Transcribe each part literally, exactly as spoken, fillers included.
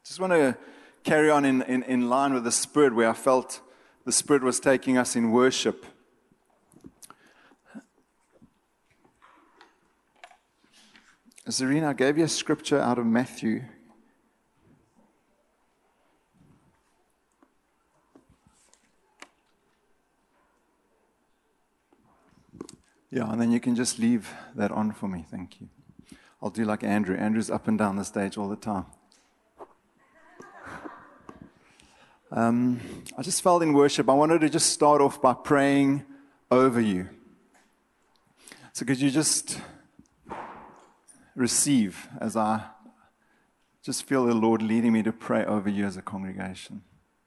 Just want to carry on in, in, in line with the Spirit, where I felt the Spirit was taking us in worship. Zarina, I gave you a scripture out of Matthew. Yeah, and then you can just leave that on for me. Thank you. I'll do like Andrew. Andrew's up and down the stage all the time. Um, I just felt in worship, I wanted to just start off by praying over you. So could you just receive as I just feel the Lord leading me to pray over you as a congregation.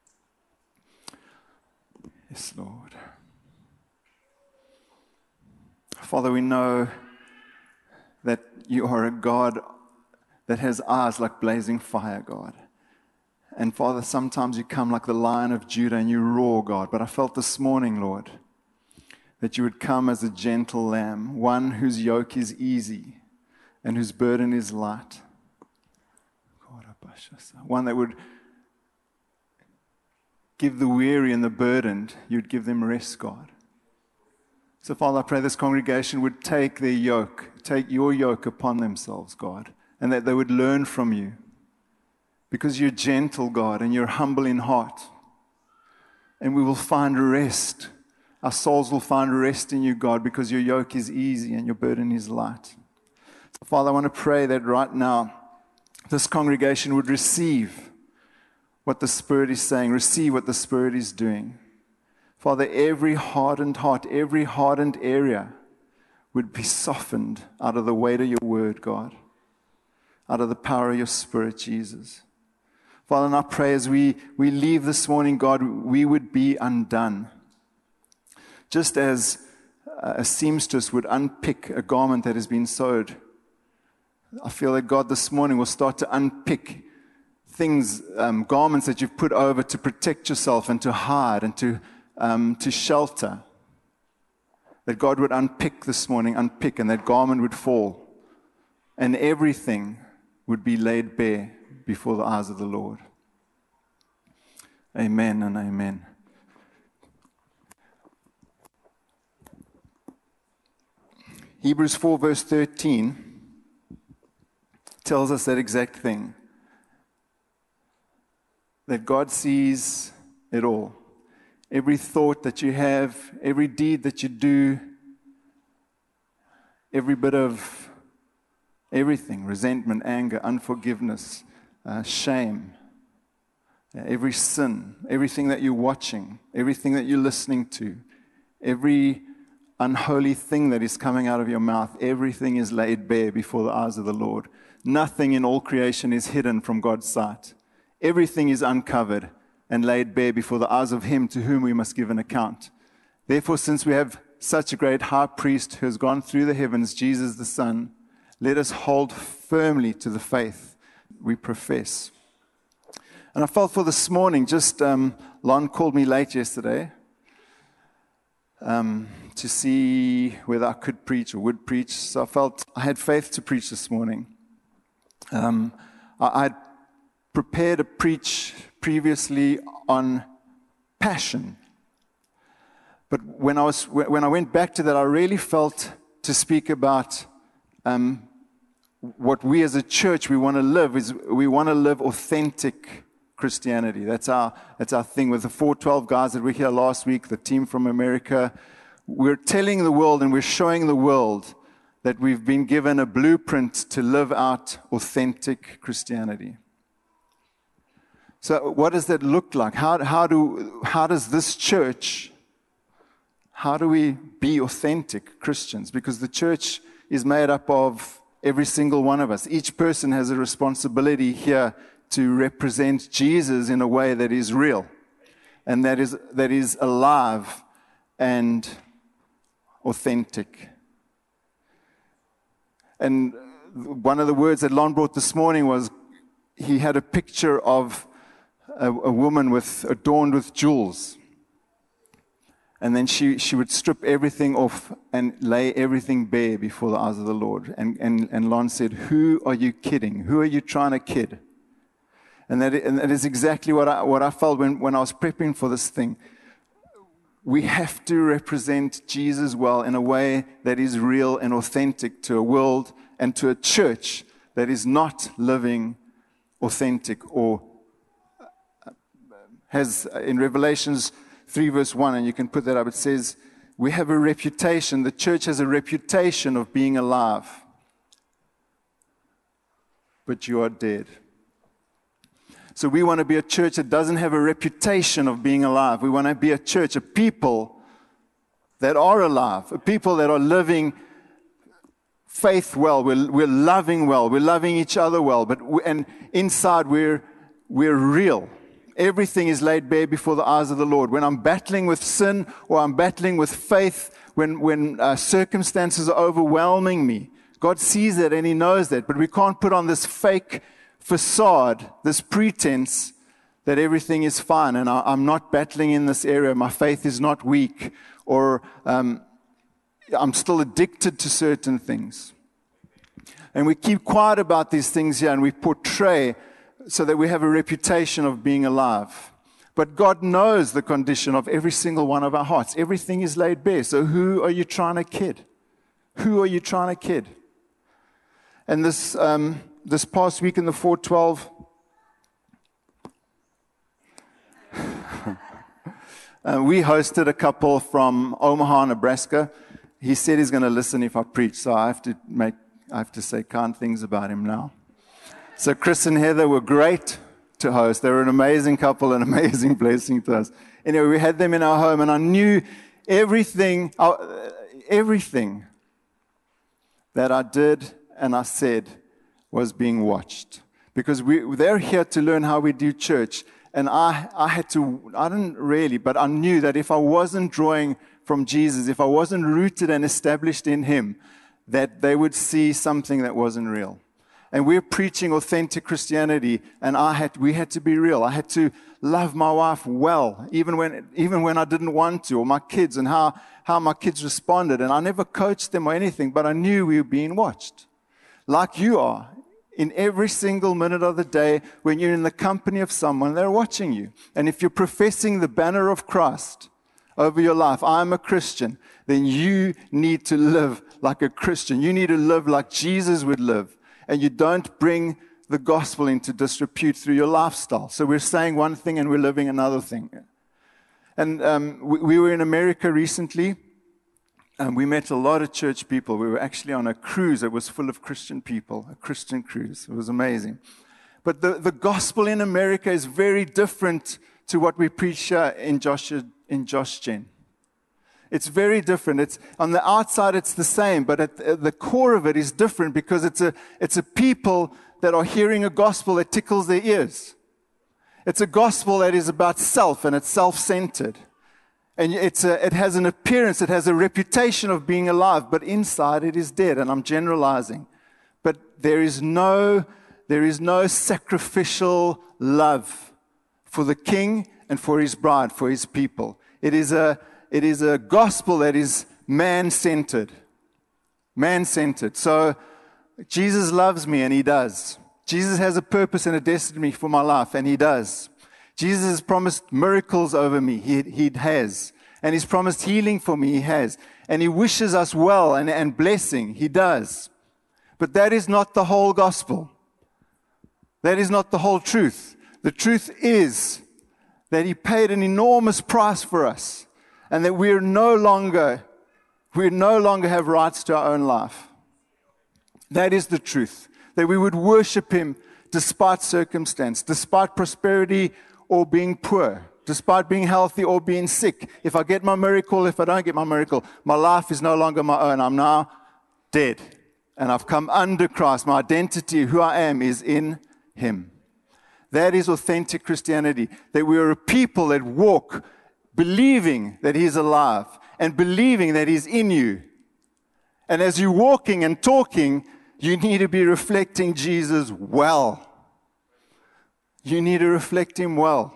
Yes, Lord. Father, we know that you are a God that has eyes like blazing fire, God. And Father, sometimes you come like the Lion of Judah and you roar, God. But I felt this morning, Lord, that you would come as a gentle lamb, one whose yoke is easy and whose burden is light. One that would give the weary and the burdened, you'd give them rest, God. So, Father, I pray this congregation would take their yoke, take your yoke upon themselves, God, and that they would learn from you. Because you're gentle, God, and you're humble in heart. And we will find rest. Our souls will find rest in you, God, because your yoke is easy and your burden is light. So, Father, I want to pray that right now this congregation would receive what the Spirit is saying, receive what the Spirit is doing. Father, every hardened heart, every hardened area would be softened out of the weight of your word, God, out of the power of your Spirit, Jesus. Father, and I pray as we, we leave this morning, God, we would be undone. Just as a seamstress would unpick a garment that has been sewed, I feel that God this morning will start to unpick things, um, garments that you've put over to protect yourself and to hide and to, um, to shelter. That God would unpick this morning, unpick, and that garment would fall. And everything would be laid bare before the eyes of the Lord. Amen and amen. Hebrews four verse thirteen tells us that exact thing. That God sees it all. Every thought that you have, every deed that you do, every bit of everything, resentment, anger, unforgiveness, uh, shame, every sin, everything that you're watching, everything that you're listening to, every unholy thing that is coming out of your mouth, everything is laid bare before the eyes of the Lord. Nothing in all creation is hidden from God's sight. Everything is uncovered and laid bare before the eyes of Him to whom we must give an account. Therefore, since we have such a great high priest who has gone through the heavens, Jesus the Son, let us hold firmly to the faith we profess. And I felt for this morning, just um, Lon called me late yesterday um, to see whether I could preach or would preach. So I felt I had faith to preach this morning. Um, I had prepared a preach previously on passion. But when I was when I went back to that, I really felt to speak about um, what we as a church we want to live is we want to live authentic Christianity. That's our that's our thing with the four twelve guys that were here last week, the team from America. We're telling the world and we're showing the world that we've been given a blueprint to live out authentic Christianity. So what does that look like? How, how, do, how does this church, how do we be authentic Christians? Because the church is made up of every single one of us. Each person has a responsibility here to represent Jesus in a way that is real and that is, that is alive and authentic. And one of the words that Lon brought this morning was he had a picture of a, a woman with adorned with jewels. And then she, she would strip everything off and lay everything bare before the eyes of the Lord. And, and, and Lon said, who are you kidding? Who are you trying to kid? And that, and that is exactly what I, what I felt when, when I was prepping for this thing. We have to represent Jesus well in a way that is real and authentic to a world and to a church that is not living authentic or has, in Revelations three verse one, and you can put that up, it says, we have a reputation, the church has a reputation of being alive, but you are dead. So we want to be a church that doesn't have a reputation of being alive. We want to be a church, a people that are alive, a people that are living faith well. We're, we're loving well. We're loving each other well. But we, and inside we're we're real. Everything is laid bare before the eyes of the Lord. When I'm battling with sin or I'm battling with faith, when when uh, circumstances are overwhelming me, God sees that and He knows that. But we can't put on this fake facade, this pretense that everything is fine and I, I'm not battling in this area, my faith is not weak, or um, I'm still addicted to certain things. And we keep quiet about these things here and we portray so that we have a reputation of being alive. But God knows the condition of every single one of our hearts. Everything is laid bare. So who are you trying to kid? Who are you trying to kid? And this um, this past week in the four twelve, uh, we hosted a couple from Omaha, Nebraska. He said he's going to listen if I preach, so I have to make I have to say kind things about him now. So Chris and Heather were great to host. They were an amazing couple, an amazing blessing to us. Anyway, we had them in our home, and I knew everything, uh, everything that I did and I said was being watched. Because we, they're here to learn how we do church. And I, I had to, I didn't really, but I knew that if I wasn't drawing from Jesus, if I wasn't rooted and established in Him, that they would see something that wasn't real. And we're preaching authentic Christianity, and I had, we had to be real. I had to love my wife well, even when, even when I didn't want to, or my kids, and how, how my kids responded. And I never coached them or anything, but I knew we were being watched. Like you are. In every single minute of the day, when you're in the company of someone, they're watching you. And if you're professing the banner of Christ over your life, I'm a Christian, then you need to live like a Christian. You need to live like Jesus would live. And you don't bring the gospel into disrepute through your lifestyle. So we're saying one thing and we're living another thing. And um, we, we were in America recently. And we met a lot of church people. We were actually on a cruise that was full of Christian people, a Christian cruise. It was amazing. But the, the gospel in America is very different to what we preach here in Josh, in Josh Gen. It's very different. It's, on the outside, it's the same, but at the, the core of it is different because it's a, it's a people that are hearing a gospel that tickles their ears. It's a gospel that is about self and it's self-centered. And it's a, it has an appearance, it has a reputation of being alive, but inside it is dead, and I'm generalizing. But there is no, there is no sacrificial love for the King and for His bride, for His people. It is a, it is a gospel that is man-centered. Man-centered. So Jesus loves me, and He does. Jesus has a purpose and a destiny for my life, and He does. Jesus has promised miracles over me. He, he has. And He's promised healing for me. He has. And He wishes us well and, and blessing. He does. But that is not the whole gospel. That is not the whole truth. The truth is that He paid an enormous price for us. And that we're no longer, we no longer have rights to our own life. That is the truth. That we would worship Him despite circumstance, despite prosperity, or being poor, despite being healthy or being sick. If I get my miracle, if I don't get my miracle, my life is no longer my own. I'm now dead. And I've come under Christ. My identity, who I am, is in Him. That is authentic Christianity. That we are a people that walk believing that He's alive and believing that He's in you. And as you're walking and talking, you need to be reflecting Jesus well. You need to reflect Him well.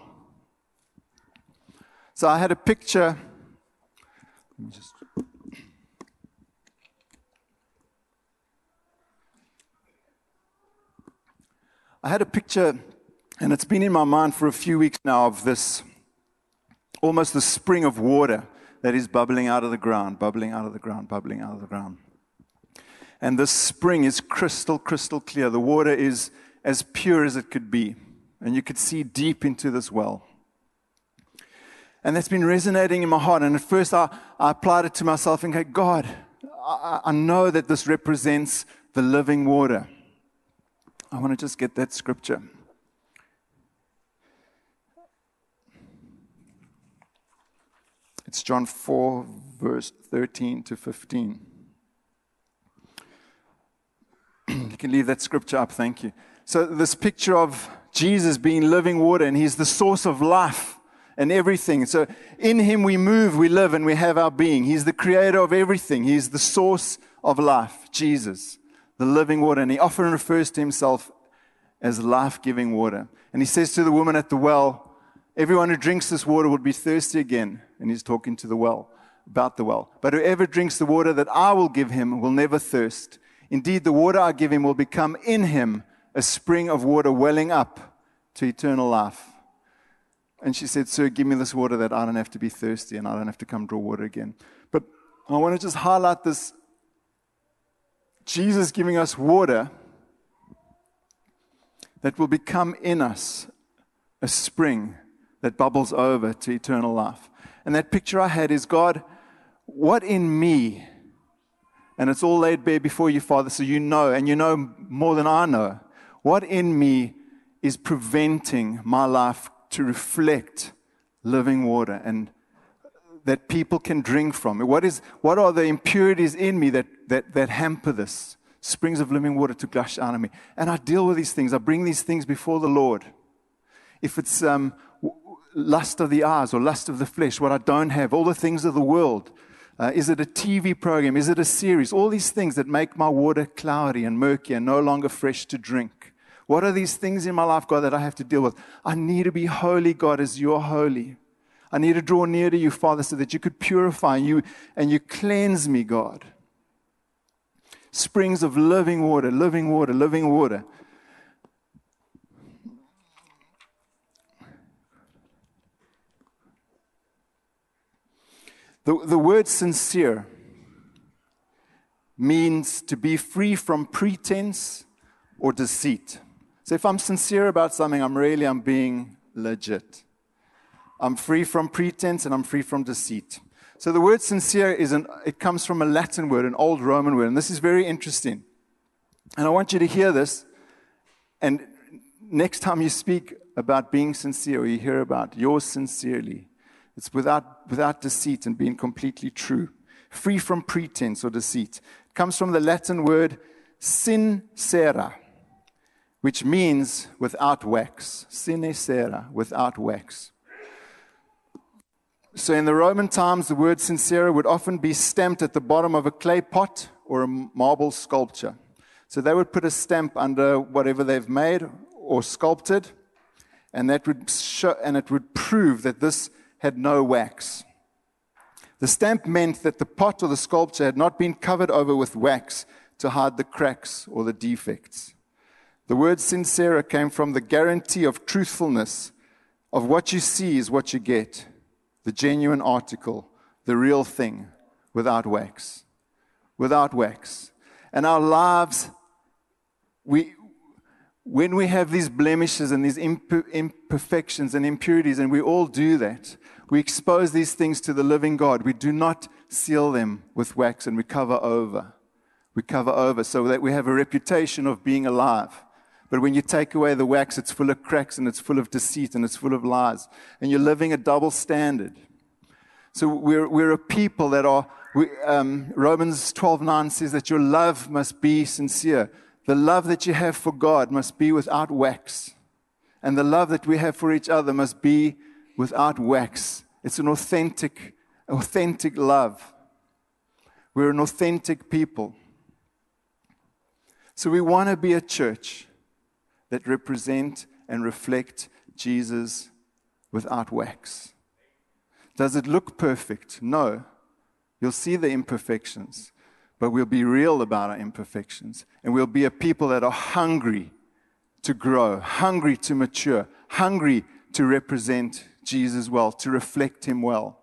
So I had a picture. Let me just. I had a picture And it's been in my mind for a few weeks now of this, almost the spring of water that is bubbling out of the ground, bubbling out of the ground, bubbling out of the ground. And this spring is crystal, crystal clear. The water is as pure as it could be. And you could see deep into this well. And that's been resonating in my heart. And at first I, I applied it to myself and go, God, I, I know that this represents the living water. I want to just get that scripture. It's John four, verse thirteen to fifteen. You can leave that scripture up, thank you. So this picture of Jesus being living water, and He's the source of life and everything. So in Him we move, we live, and we have our being. He's the creator of everything. He's the source of life, Jesus, the living water. And He often refers to Himself as life-giving water. And He says to the woman at the well, everyone who drinks this water will be thirsty again. And He's talking to the well, about the well. But whoever drinks the water that I will give him will never thirst. Indeed, the water I give him will become in him a spring of water welling up to eternal life. And she said, sir, give me this water that I don't have to be thirsty and I don't have to come draw water again. But I want to just highlight this. Jesus giving us water that will become in us a spring that bubbles over to eternal life. And that picture I had is, God, what in me, and it's all laid bare before you, Father, so you know, and you know more than I know, what in me is preventing my life to reflect living water and that people can drink from? What is, what are the impurities in me that, that, that hamper this? Springs of living water to gush out of me. And I deal with these things. I bring these things before the Lord. If it's um, lust of the eyes or lust of the flesh, what I don't have, all the things of the world. Uh, is it a T V program? Is it a series? All these things that make my water cloudy and murky and no longer fresh to drink. What are these things in my life, God, that I have to deal with? I need to be holy, God, as you're holy. I need to draw near to you, Father, so that you could purify you and you cleanse me, God. Springs of living water, living water, living water. The, the word sincere means to be free from pretense or deceit. So if I'm sincere about something, I'm really, I'm being legit. I'm free from pretense and I'm free from deceit. So the word sincere is an, it comes from a Latin word, an old Roman word, and this is very interesting. And I want you to hear this, and next time you speak about being sincere, or you hear about yours sincerely, it's without, without deceit and being completely true. Free from pretense or deceit. It comes from the Latin word sincera, which means without wax. Sine cera, without wax. So in the Roman times, the word sincera would often be stamped at the bottom of a clay pot or a marble sculpture. So they would put a stamp under whatever they've made or sculpted, and that would show, and it would prove that this had no wax. The stamp meant that the pot or the sculpture had not been covered over with wax to hide the cracks or the defects. The word sincera came from the guarantee of truthfulness, of what you see is what you get, the genuine article, the real thing, without wax. Without wax. And our lives, we, when we have these blemishes and these imperfections and impurities, and we all do that, we expose these things to the living God. We do not seal them with wax, and we cover over. We cover over so that we have a reputation of being alive. But when you take away the wax, it's full of cracks and it's full of deceit and it's full of lies. And you're living a double standard. So we're, we're a people that are, we, um, Romans twelve nine says that your love must be sincere. The love that you have for God must be without wax. And the love that we have for each other must be without wax. It's an authentic, authentic love. We're an authentic people. So we want to be a church that represent and reflect Jesus without wax. Does it look perfect? No. You'll see the imperfections, but we'll be real about our imperfections, and we'll be a people that are hungry to grow, hungry to mature, hungry to represent Jesus well, to reflect him well.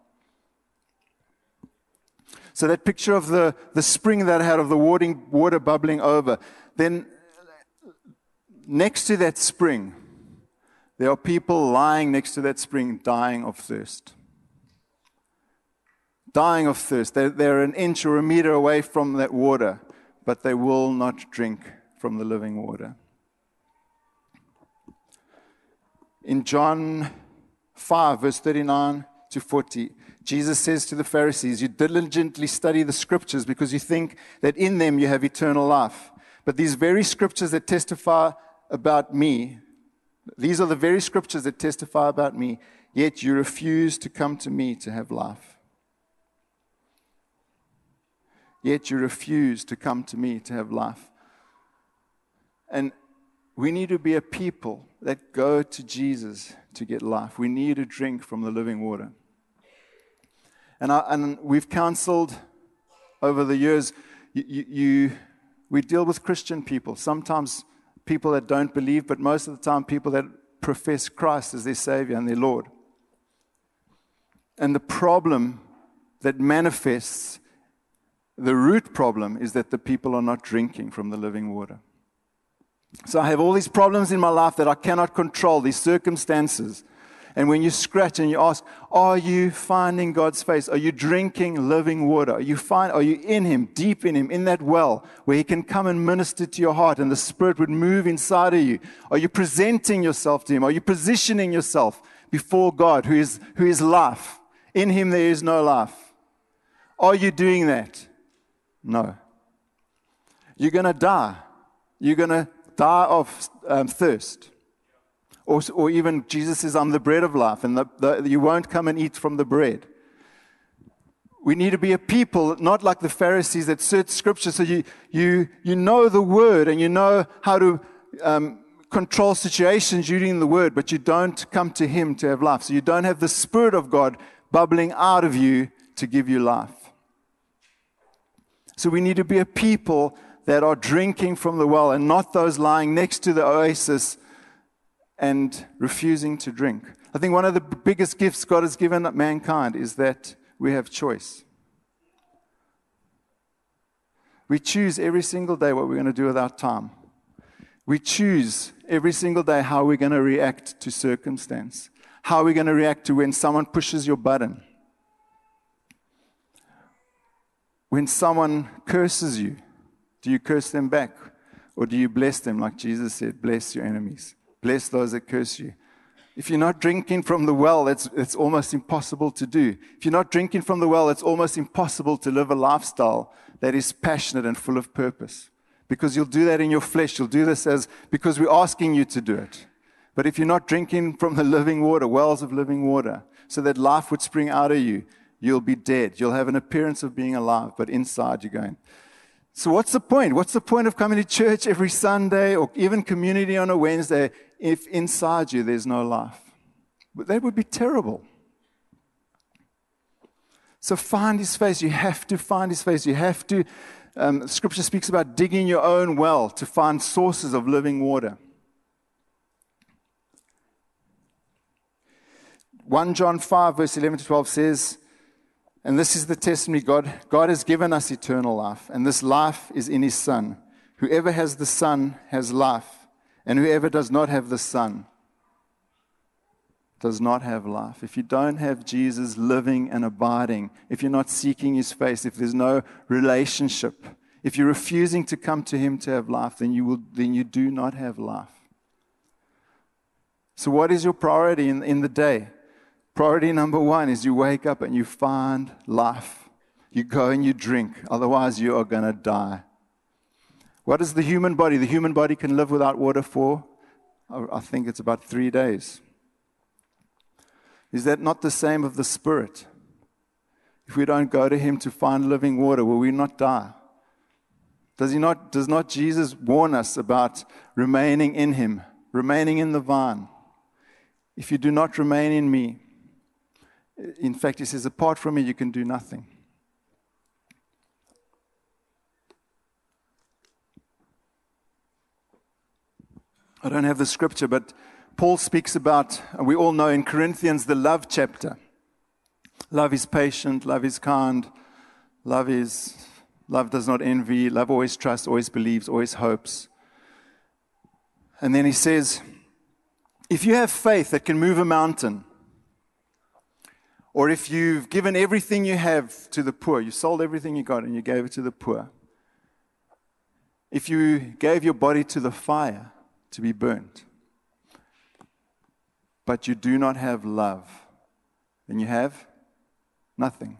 So that picture of the, the spring that I had of the water, water bubbling over, then next to that spring, there are people lying next to that spring dying of thirst. Dying of thirst. They're, they're an inch or a meter away from that water, but they will not drink from the living water. In John five, verse thirty-nine to forty, Jesus says to the Pharisees, you diligently study the scriptures because you think that in them you have eternal life. But these very scriptures that testify about me, these are the very scriptures that testify about me, yet you refuse to come to me to have life. Yet you refuse to come to me to have life. And we need to be a people that go to Jesus to get life. We need to drink from the living water. And, I, and we've counseled over the years, you, you, you, we deal with Christian people, sometimes people that don't believe, but most of the time people that profess Christ as their Savior and their Lord. And the problem that manifests, the root problem, is that the people are not drinking from the living water. So I have all these problems in my life that I cannot control, these circumstances. And when you scratch and you ask, are you finding God's face? Are you drinking living water? Are you find, are you in him, deep in him, in that well where he can come and minister to your heart and the Spirit would move inside of you? Are you presenting yourself to him? Are you positioning yourself before God who is, who is life? In him there is no life. Are you doing that? No. You're going to die. You're going to die of um, thirst. Or, or even Jesus says, I'm the bread of life, and the, the, you won't come and eat from the bread. We need to be a people, not like the Pharisees that search Scripture, so you, you, you know the Word, and you know how to um, control situations using the Word, but you don't come to Him to have life. So you don't have the Spirit of God bubbling out of you to give you life. So we need to be a people that are drinking from the well, and not those lying next to the oasis and refusing to drink. I think one of the biggest gifts God has given mankind is that we have choice. We choose every single day what we're going to do with our time. We choose every single day how we're going to react to circumstance, how we're going to react to when someone pushes your button, when someone curses you. Do you curse them back, or do you bless them like Jesus said, bless your enemies? Bless those that curse you. If you're not drinking from the well, it's, it's almost impossible to do. If you're not drinking from the well, it's almost impossible to live a lifestyle that is passionate and full of purpose. Because you'll do that in your flesh. You'll do this as because we're asking you to do it. But if you're not drinking from the living water, wells of living water, so that life would spring out of you, you'll be dead. You'll have an appearance of being alive, but inside you're going. So what's the point? What's the point of coming to church every Sunday or even community on a Wednesday if inside you there's no life? But that would be terrible. So find his face. You have to find his face. You have to, um, Scripture speaks about digging your own well to find sources of living water. First John five, verse eleven to twelve says, and this is the testimony, God, God has given us eternal life, and this life is in his Son. Whoever has the Son has life, and whoever does not have the Son does not have life. If you don't have Jesus living and abiding, if you're not seeking his face, if there's no relationship, if you're refusing to come to him to have life, then you will, then you do not have life. So what is your priority in, in the day? Priority number one is you wake up and you find life. You go and you drink. Otherwise, you are going to die. What is the human body? The human body can live without water for, I think it's about three days. Is that not the same of the Spirit? If we don't go to him to find living water, will we not die? Does he not, does not Jesus warn us about remaining in him, remaining in the vine? If you do not remain in me, in fact, he says, apart from me, you can do nothing. I don't have the scripture, but Paul speaks about, we all know in Corinthians, the love chapter. Love is patient, love is kind, love is, love does not envy, love always trusts, always believes, always hopes. And then he says, if you have faith that can move a mountain, or if you've given everything you have to the poor, you sold everything you got and you gave it to the poor. If you gave your body to the fire to be burnt, but you do not have love, then you have nothing.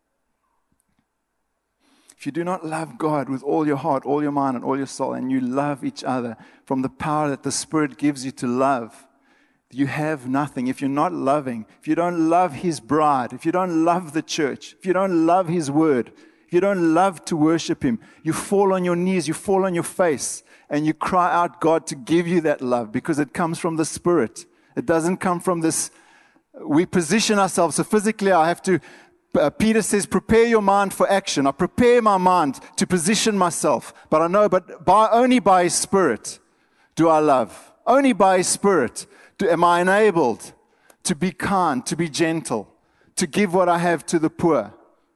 If you do not love God with all your heart, all your mind, and all your soul, and you love each other from the power that the Spirit gives you to love, you have nothing. If you're not loving, if you don't love His bride, if you don't love the church, if you don't love His word, if you don't love to worship Him, you fall on your knees, you fall on your face, and you cry out God to give you that love because it comes from the Spirit. It doesn't come from this. We position ourselves. So physically, I have to, uh, Peter says, prepare your mind for action. I prepare my mind to position myself. But I know, but by, only by His Spirit do I love. Only by His Spirit do, am I enabled to be kind, to be gentle, to give what I have to the poor.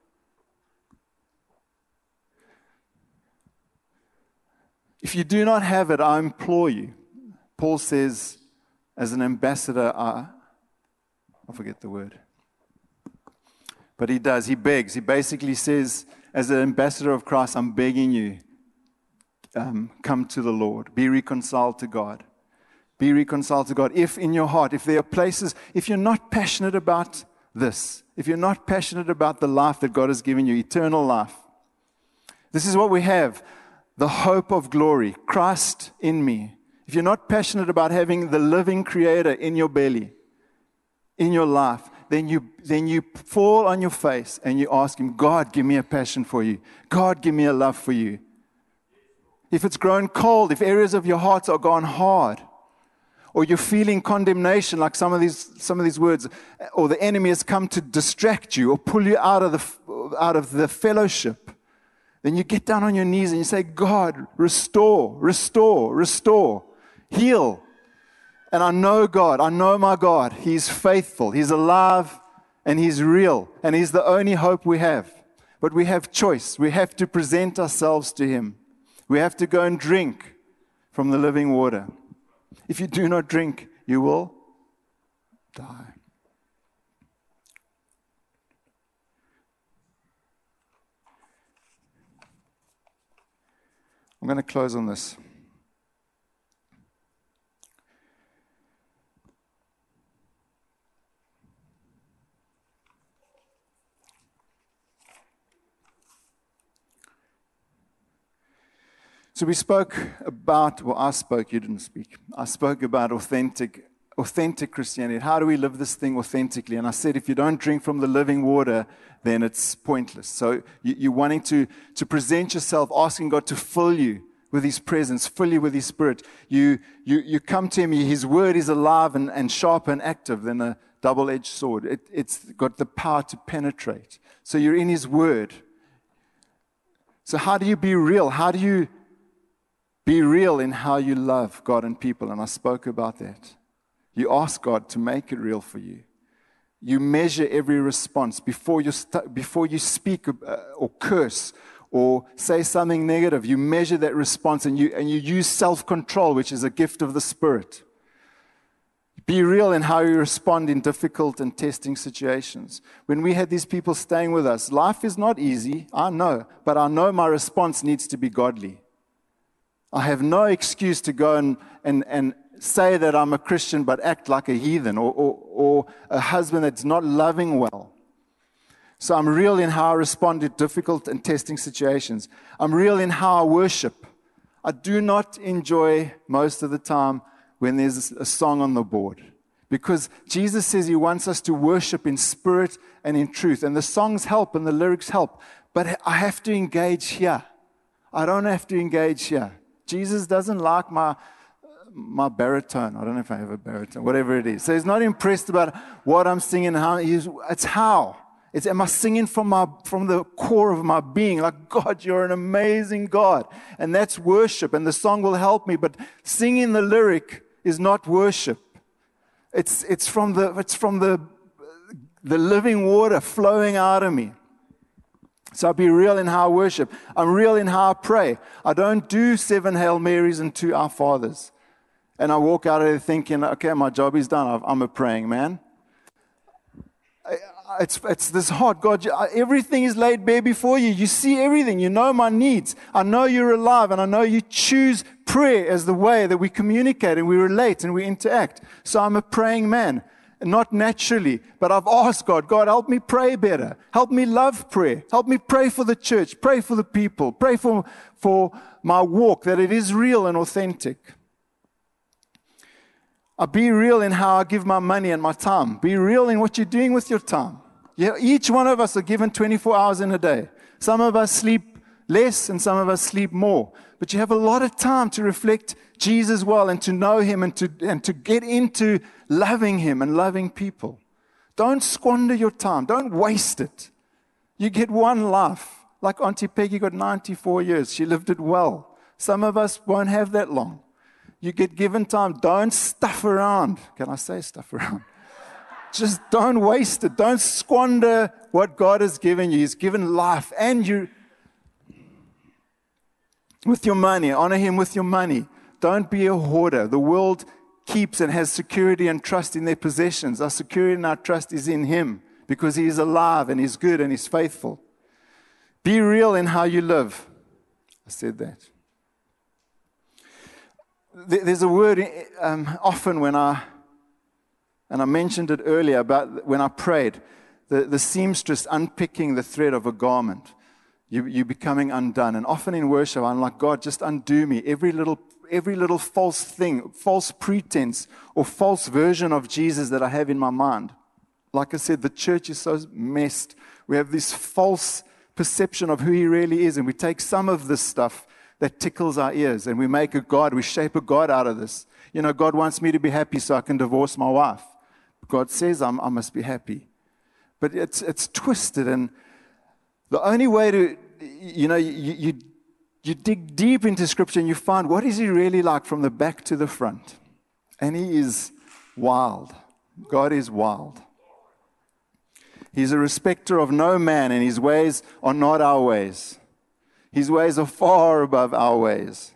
If you do not have it, I implore you. Paul says, as an ambassador, I, I forget the word. But he does, he begs. He basically says, as an ambassador of Christ, I'm begging you, um, come to the Lord. Be reconciled to God. Be reconciled to God. If in your heart, if there are places, if you're not passionate about this, if you're not passionate about the life that God has given you, eternal life, this is what we have. The hope of glory, Christ in me. If you're not passionate about having the living Creator in your belly, in your life, then you then you fall on your face and you ask Him, God, give me a passion for you. God, give me a love for you. If it's grown cold, if areas of your hearts are gone hard, or you're feeling condemnation, like some of these some of these words, or the enemy has come to distract you or pull you out of the out of the fellowship, then you get down on your knees and you say, God, restore, restore, restore, heal. And I know God, I know my God. He's faithful, He's alive, and He's real, and He's the only hope we have. But we have choice. We have to present ourselves to Him. We have to go and drink from the living water. If you do not drink, you will die. I'm going to close on this. So we spoke about, well, I spoke, you didn't speak. I spoke about authentic, authentic Christianity. How do we live this thing authentically? And I said, if you don't drink from the living water, then it's pointless. So you, you're wanting to, to present yourself, asking God to fill you with His presence, fill you with His Spirit. You, you, you come to Him, His word is alive and, and sharp and active than a double-edged sword. It, it's got the power to penetrate. So you're in His word. So how do you be real? How do you be real in how you love God and people? And I spoke about that. You ask God to make it real for you. You measure every response before you st- before you speak uh, or curse or say something negative. You measure that response, and you and you use self-control, which is a gift of the Spirit. Be real in how you respond in difficult and testing situations. When we had these people staying with us, life is not easy, I know, but I know my response needs to be godly. I have no excuse to go and, and, and say that I'm a Christian but act like a heathen, or, or, or a husband that's not loving well. So I'm real in how I respond to difficult and testing situations. I'm real in how I worship. I do not enjoy most of the time when there's a song on the board, because Jesus says He wants us to worship in spirit and in truth. And the songs help and the lyrics help, but I have to engage here. I don't have to engage here. Jesus doesn't like my my baritone. I don't know if I have a baritone, whatever it is. So He's not impressed about what I'm singing. How he's, it's how. It's, am I singing from my from the core of my being? Like, God, you're an amazing God. And that's worship, and the song will help me. But singing the lyric is not worship. It's it's from the it's from the the living water flowing out of me. So I be real in how I worship. I'm real in how I pray. I don't do seven Hail Marys and two Our Fathers. And I walk out of there thinking, okay, my job is done. I'm a praying man. It's, it's this hard. God, everything is laid bare before you. You see everything. You know my needs. I know you're alive, and I know you choose prayer as the way that we communicate and we relate and we interact. So I'm a praying man, not naturally, but I've asked God, God, help me pray better. Help me love prayer. Help me pray for the church. Pray for the people. Pray for, for my walk, that it is real and authentic. I be real in how I give my money and my time. Be real in what you're doing with your time. Yeah, each one of us are given twenty-four hours in a day. Some of us sleep less and some of us sleep more. But you have a lot of time to reflect Jesus well and to know Him and to, and to get into loving Him and loving people. Don't squander your time. Don't waste it. You get one life. Like Auntie Peggy got ninety-four years. She lived it well. Some of us won't have that long. You get given time. Don't stuff around. Can I say stuff around? Just don't waste it. Don't squander what God has given you. He's given life. And you, with your money, honor Him with your money. Don't be a hoarder. The world keeps and has security and trust in their possessions. Our security and our trust is in Him because He is alive and He's good and He's faithful. Be real in how you live. I said that. There's a word um, often when I, and I mentioned it earlier, about when I prayed, the, the seamstress unpicking the thread of a garment. You, you're becoming undone. And often in worship, I'm like, God, just undo me. Every little, every little false thing, false pretense, or false version of Jesus that I have in my mind. Like I said, the church is so messed. We have this false perception of who He really is, and we take some of this stuff that tickles our ears, and we make a God, we shape a God out of this. You know, God wants me to be happy so I can divorce my wife. God says I'm, I must be happy. But it's it's twisted, and the only way to, you know, you, you, you dig deep into Scripture and you find what is He really like from the back to the front. And He is wild. God is wild. He's a respecter of no man, and His ways are not our ways. His ways are far above our ways.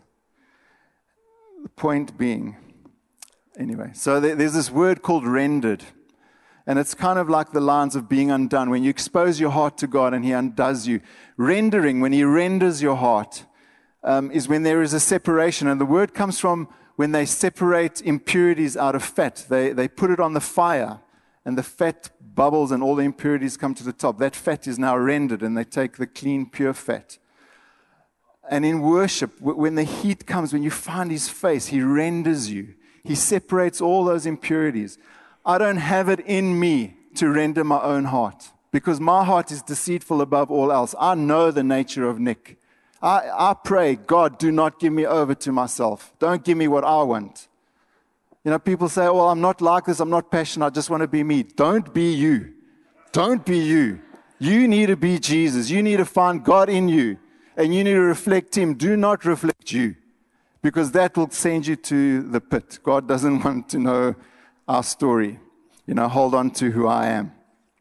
The point being, anyway, so there's this word called rendered. And it's kind of like the lines of being undone. When you expose your heart to God and He undoes you. Rendering, when He renders your heart, um, is when there is a separation. And the word comes from when they separate impurities out of fat. They, they put it on the fire, and the fat bubbles and all the impurities come to the top. That fat is now rendered, and they take the clean, pure fat. And in worship, when the heat comes, when you find His face, He renders you. He separates all those impurities. I don't have it in me to render my own heart, because my heart is deceitful above all else. I know the nature of Nick. I, I pray, God, do not give me over to myself. Don't give me what I want. You know, people say, well, I'm not like this. I'm not passionate. I just want to be me. Don't be you. Don't be you. You need to be Jesus. You need to find God in you. And you need to reflect Him. Do not reflect you, because that will send you to the pit. God doesn't want to know our story. You know, hold on to who I am.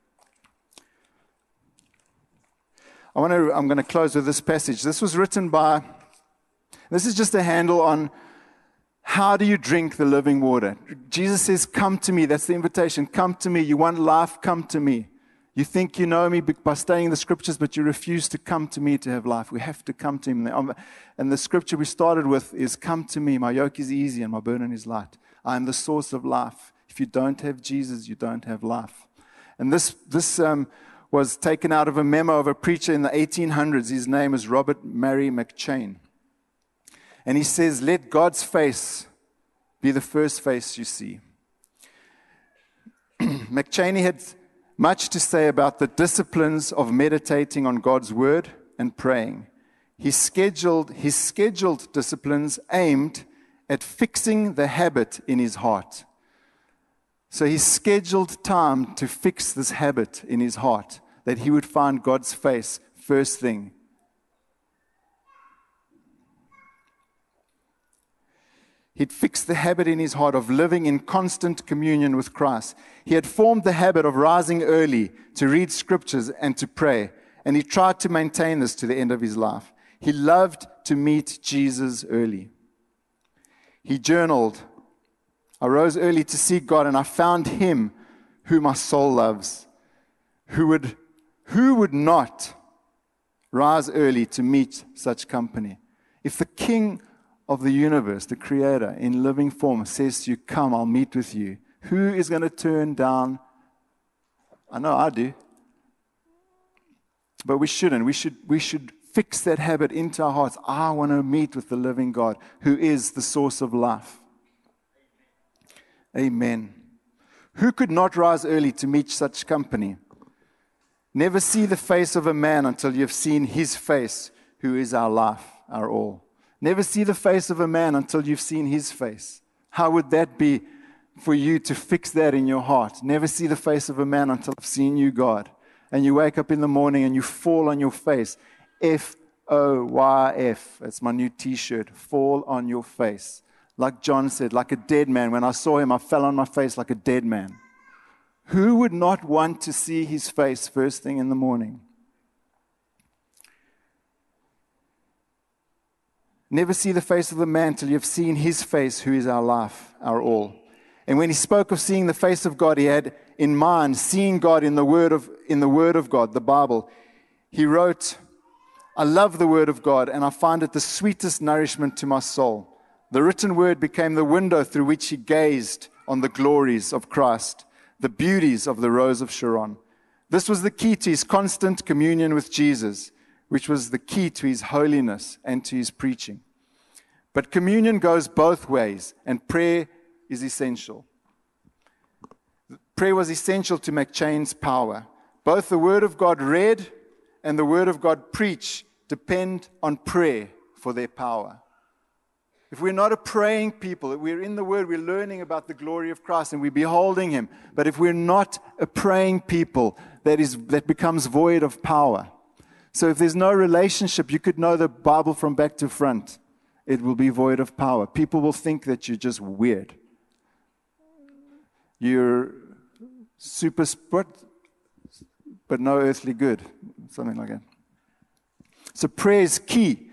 I want to, I'm going to close with this passage. This was written by, this is just a handle on how do you drink the living water. Jesus says, come to me. That's the invitation. Come to me. You want life? Come to me. You think you know me by studying the Scriptures, but you refuse to come to me to have life. We have to come to Him. And the Scripture we started with is, come to me. My yoke is easy and my burden is light. I am the source of life. If you don't have Jesus, you don't have life. And this this um, was taken out of a memo of a preacher in the eighteen hundreds. His name is Robert Murray McCheyne. And he says, let God's face be the first face you see. McCheyne had much to say about the disciplines of meditating on God's Word and praying. He scheduled, his scheduled disciplines aimed at fixing the habit in his heart. So he scheduled time to fix this habit in his heart. that he would find God's face first thing. He'd fixed the habit in his heart of living in constant communion with Christ. He had formed the habit of rising early to read scriptures and to pray, and he tried to maintain this to the end of his life. He loved to meet Jesus early. He journaled, I rose early to seek God, and I found him who my soul loves. Who would, who would not rise early to meet such company? If the King of the universe, the Creator, in living form says to you, come, I'll meet with you, who is going to turn down? I know I do. But we shouldn't. We should, we should fix that habit into our hearts. I want to meet with the living God, who is the source of life. Amen. Who could not rise early to meet such company? Never see the face of a man until you have seen his face, who is our life, our all. Never see the face of a man until you've seen his face. How would that be for you to fix that in your heart? Never see the face of a man until I've seen you, God. And you wake up in the morning and you fall on your face. F O Y F. That's my new t-shirt. Fall on your face. Like John said, like a dead man. When I saw him, I fell on my face like a dead man. Who would not want to see his face first thing in the morning? Never see the face of the man till you have seen his face, who is our life, our all. And when he spoke of seeing the face of God, he had in mind seeing God in the word of in the word of God, the Bible. He wrote, I love the word of God, and I find it the sweetest nourishment to my soul. The written word became the window through which he gazed on the glories of Christ, the beauties of the Rose of Sharon. This was the key to his constant communion with Jesus, which was the key to his holiness and to his preaching. But communion goes both ways, and prayer is essential. Prayer was essential to make change power. Both the Word of God read and the Word of God preached depend on prayer for their power. If we're not a praying people, if we're in the Word, we're learning about the glory of Christ and we're beholding Him. But if we're not a praying people, that is that becomes void of power. So if there's no relationship, you could know the Bible from back to front. It will be void of power. People will think that you're just weird. You're super sport, but no earthly good. Something like that. So prayer is key.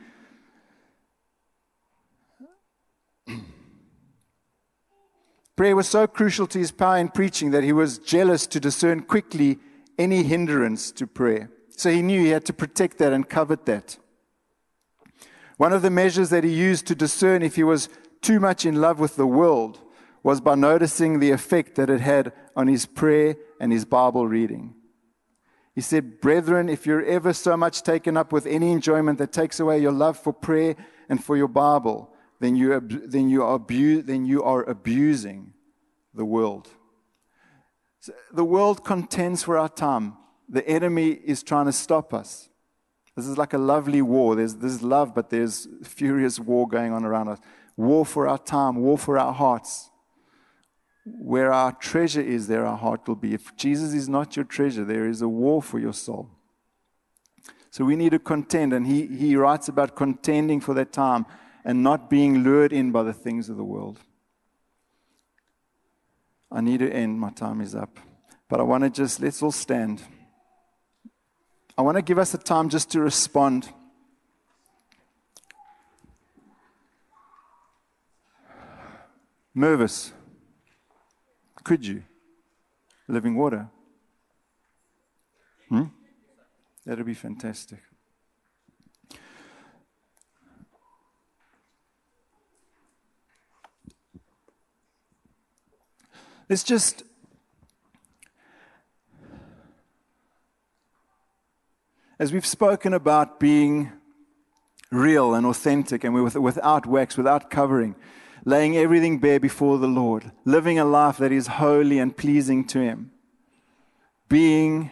Prayer was so crucial to his power in preaching that he was jealous to discern quickly any hindrance to prayer. So he knew he had to protect that and covet that. One of the measures that he used to discern if he was too much in love with the world was by noticing the effect that it had on his prayer and his Bible reading. He said, brethren, if you're ever so much taken up with any enjoyment that takes away your love for prayer and for your Bible, then you, then you, are, abu- then you are abusing the world. So the world contends for our time. The enemy is trying to stop us. This is like a lovely war. There's, there's love, but there's furious war going on around us. War for our time, war for our hearts. Where our treasure is, there our heart will be. If Jesus is not your treasure, there is a war for your soul. So we need to contend, and he, he writes about contending for that time and not being lured in by the things of the world. I need to end. My time is up. But I want to just, let's all stand. I want to give us a time just to respond. Mervis, could you? Living water. Hmm? That would be fantastic. Let's just as we've spoken about being real and authentic and without wax, without covering, laying everything bare before the Lord, living a life that is holy and pleasing to Him, being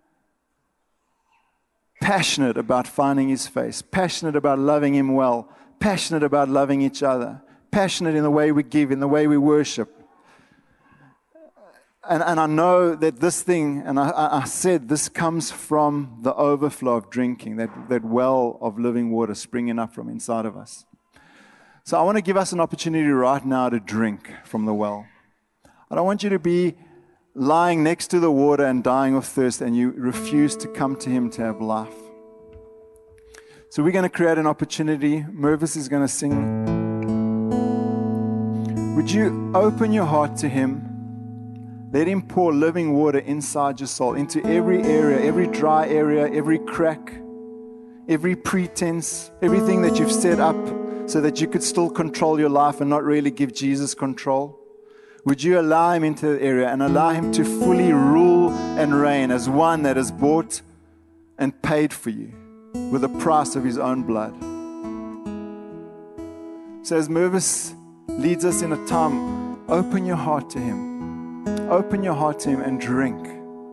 passionate about finding His face, passionate about loving Him well, passionate about loving each other, passionate in the way we give, in the way we worship. and, and I know that this thing, and I, I said this comes from the overflow of drinking, that, that well of living water springing up from inside of us. So I want to give us an opportunity right now to drink from the well. I don't want you to be lying next to the water and dying of thirst and you refuse to come to Him to have life. So we're going to create an opportunity. Mervis is going to sing. Would you open your heart to Him? Let Him pour living water inside your soul, into every area, every dry area, every crack, every pretense, everything that you've set up so that you could still control your life and not really give Jesus control. Would you allow Him into the area and allow Him to fully rule and reign as one that has bought and paid for you with the price of His own blood? So as Mervis leads us in a time, open your heart to Him. Open your heart to Him and drink.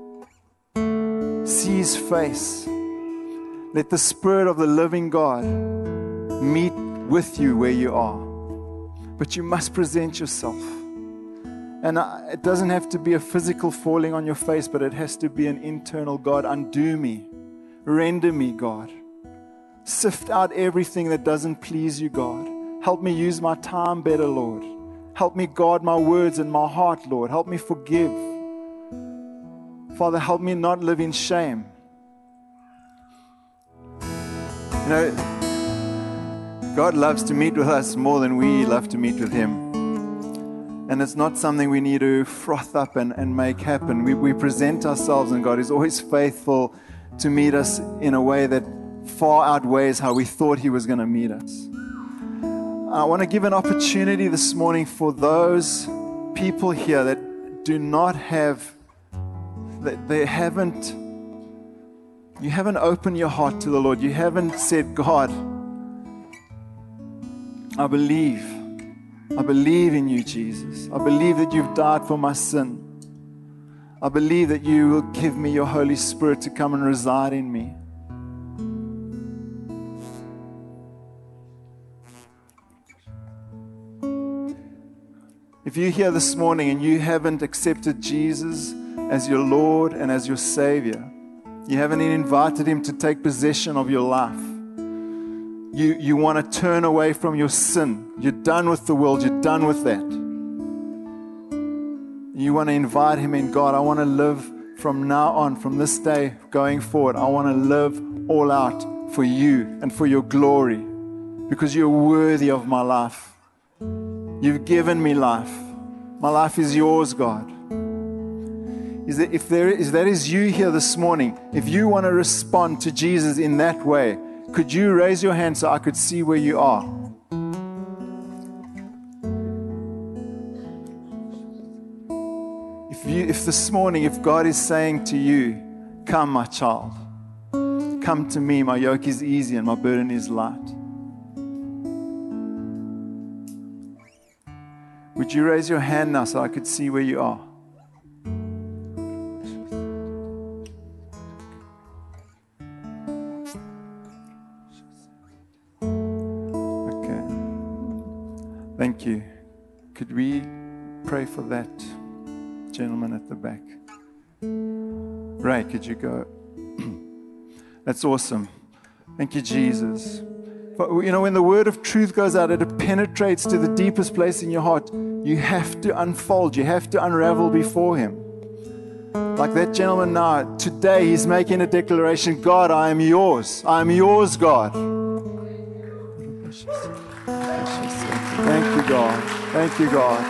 See His face. Let the Spirit of the living God meet with you where you are. But you must present yourself. And it doesn't have to be a physical falling on your face, but it has to be an internal, God, undo me. Render me, God. Sift out everything that doesn't please you, God. Help me use my time better, Lord. Help me guard my words and my heart, Lord. Help me forgive. Father, help me not live in shame. You know, God loves to meet with us more than we love to meet with Him. And it's not something we need to froth up and, and make happen. We, we present ourselves, and God is always faithful to meet us in a way that far outweighs how we thought He was going to meet us. I want to give an opportunity this morning for those people here that do not have, that they haven't, you haven't opened your heart to the Lord. You haven't said, God, I believe. I believe in you, Jesus. I believe that you've died for my sin. I believe that you will give me your Holy Spirit to come and reside in me. If you're here this morning and you haven't accepted Jesus as your Lord and as your Savior, you haven't invited Him to take possession of your life, you, you want to turn away from your sin, you're done with the world, you're done with that. You want to invite Him in. God, I want to live from now on, from this day going forward. I want to live all out for you and for your glory, because you're worthy of my life. You've given me life. My life is yours, God. Is that if there is, that is you here this morning, if you want to respond to Jesus in that way, could you raise your hand so I could see where you are? If you, if this morning, if God is saying to you, come, my child, come to me, my yoke is easy and my burden is light. Would you raise your hand now so I could see where you are? Okay. Thank you. Could we pray for that gentleman at the back? Ray, could you go? That's awesome. Thank you, Jesus. But, you know, when the word of truth goes out, it penetrates to the deepest place in your heart. You have to unfold. You have to unravel before Him. Like that gentleman now, today he's making a declaration. God, I am yours. I am yours, God. Thank you, God. Thank you, God.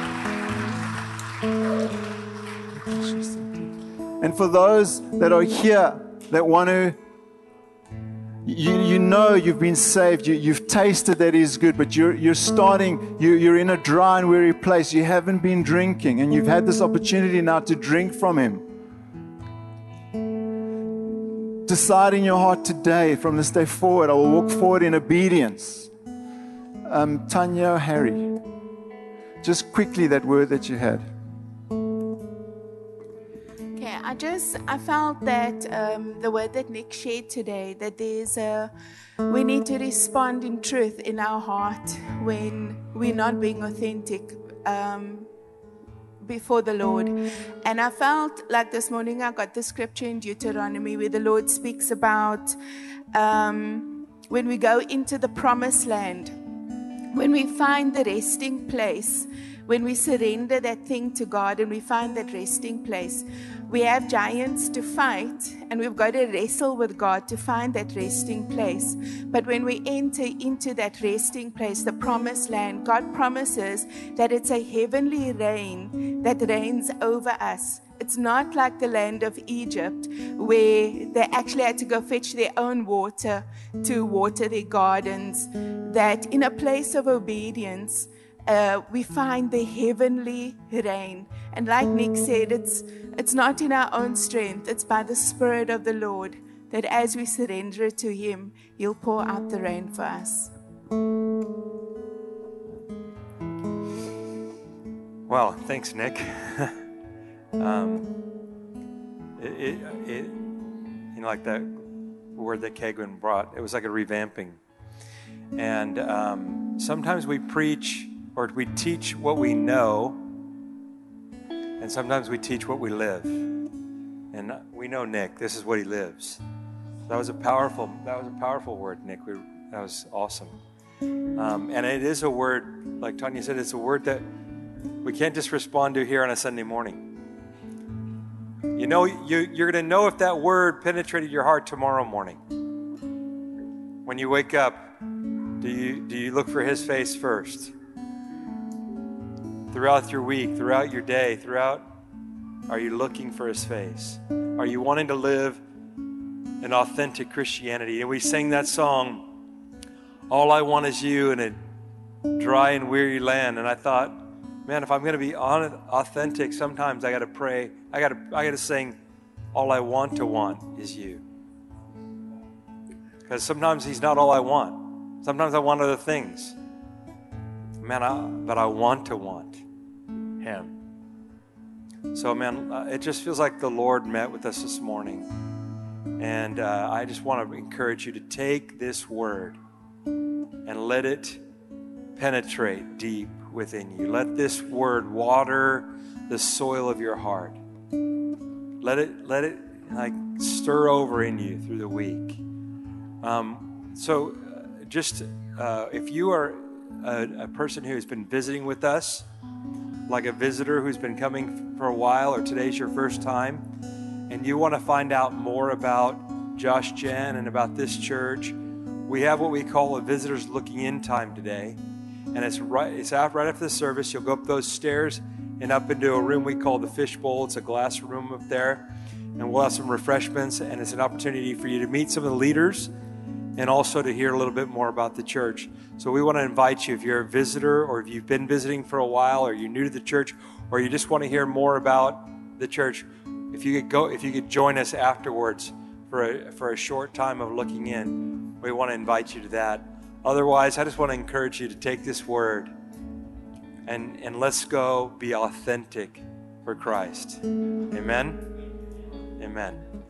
And for those that are here that want to, You, you know you've been saved, you, you've tasted that He's good, but you're, you're starting, you, you're in a dry and weary place. You haven't been drinking, and you've had this opportunity now to drink from Him. Decide in your heart today, from this day forward, I will walk forward in obedience. Um, Tanya, Harry, just quickly that word that you had. I just, I felt that um, the word that Nick shared today, that there's a, we need to respond in truth in our heart when we're not being authentic. Um, before the Lord. And I felt like this morning I got the scripture in Deuteronomy where the Lord speaks about um, when we go into the promised land, when we find the resting place, when we surrender that thing to God and we find that resting place, we have giants to fight and we've got to wrestle with God to find that resting place. But when we enter into that resting place, the promised land, God promises that it's a heavenly rain that reigns over us. It's not like the land of Egypt where they actually had to go fetch their own water to water their gardens, that in a place of obedience, Uh, we find the heavenly rain. And like Nick said, it's it's not in our own strength. It's by the Spirit of the Lord that as we surrender it to Him, He'll pour out the rain for us. Wow, thanks, Nick. um, it, it, it, you know, like that word that Keigwin brought, it was like a revamping. And um, sometimes we preach or we teach what we know, and sometimes we teach what we live. And we know Nick, this is what he lives. That was a powerful, that was a powerful word, Nick. We, that was awesome. Um, and it is a word, like Tanya said, it's a word that we can't just respond to here on a Sunday morning. You know, you, you're going to know if that word penetrated your heart tomorrow morning. When you wake up, do you do you look for His face first? Throughout your week, throughout your day, throughout, are you looking for His face? Are you wanting to live an authentic Christianity? And we sang that song, All I Want Is You, in a dry and weary land. And I thought, man, if I'm going to be authentic, sometimes I got to pray. I got to I got to sing, All I Want to Want Is You. Because sometimes He's not all I want. Sometimes I want other things. Man, I, but I want to want Him. So, man, uh, it just feels like the Lord met with us this morning. And uh, I just want to encourage you to take this word and let it penetrate deep within you. Let this word water the soil of your heart. Let it, let it like stir over in you through the week. Um, so, uh, just uh, if you are A, a person who's been visiting with us, like a visitor who's been coming for a while, or today's your first time, and you want to find out more about Josh Gen and about this church, we have what we call a visitors looking in time today. And it's right it's out right after the service. You'll go up those stairs and up into a room we call the fishbowl. It's a glass room up there, and we'll have some refreshments, and it's an opportunity for you to meet some of the leaders and also to hear a little bit more about the church. So we want to invite you, if you're a visitor or if you've been visiting for a while, or you're new to the church, or you just want to hear more about the church, if you could go, if you could join us afterwards for a, for a short time of looking in, we want to invite you to that. Otherwise, I just want to encourage you to take this word and, and let's go be authentic for Christ. Amen? Amen.